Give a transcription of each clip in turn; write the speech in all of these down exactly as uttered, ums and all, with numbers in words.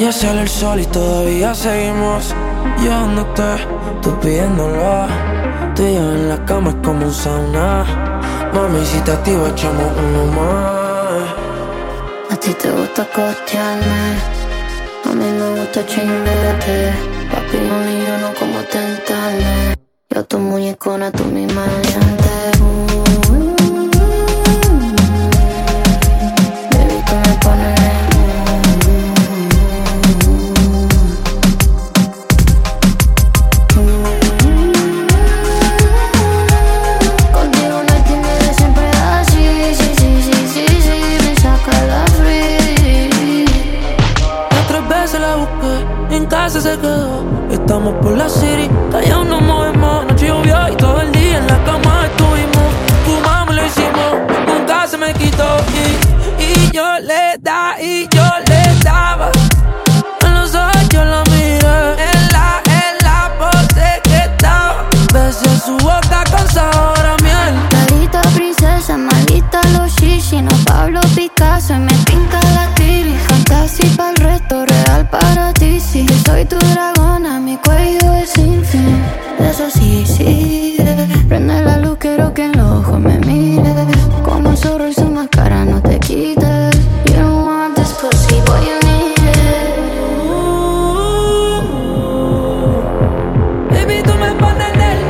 Ya sale el sol y todavía seguimos llevándote, tú pidiéndolo. Tú y yo en la cama es como un sauna. Mami, si te activo echamos uno más. A ti te gusta costearme, a mí me gusta chingarte. Papi, no y yo no como tentarme. Yo tu muñecona, tú mi maleante. uh, Baby, tú me pones en casa se quedó, estamos por la city, callados nos movemos. Noche llovió y todo el día en la cama estuvimos. Fumamos y lo hicimos, nunca se me quitó. Y, y yo le da y yo le daba. En los ojos yo la miré, en la, en la pose que estaba. Besé su boca con sabor a miel. Carita princesa, maldita los shishi. No Pablo Picasso y me pinta la tiri. Fantasy pa'l resto, real para ti, sí. Yo soy tu dragona, mi cuello es sin fin. Eso sí, sí, prende la luz, quiero que en los ojos me mires. Como un zorro y su máscara no te quites. You don't want this pussy, boy, you need it. uh, Baby, tú me pones en el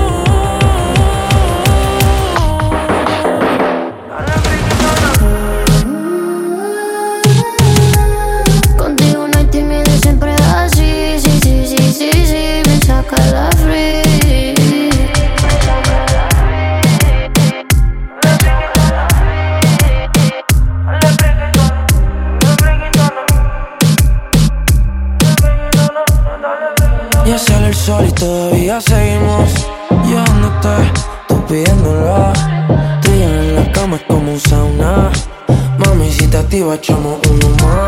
Contigo no hay timidez, siempre así. Sí, sí, sí, sí, sí, me saca la free. Ya sale el sol y todavía seguimos llevándote, tú pidiéndolo. Tú y yo en la cama es como un sauna. Mami, si te activo echamos uno más.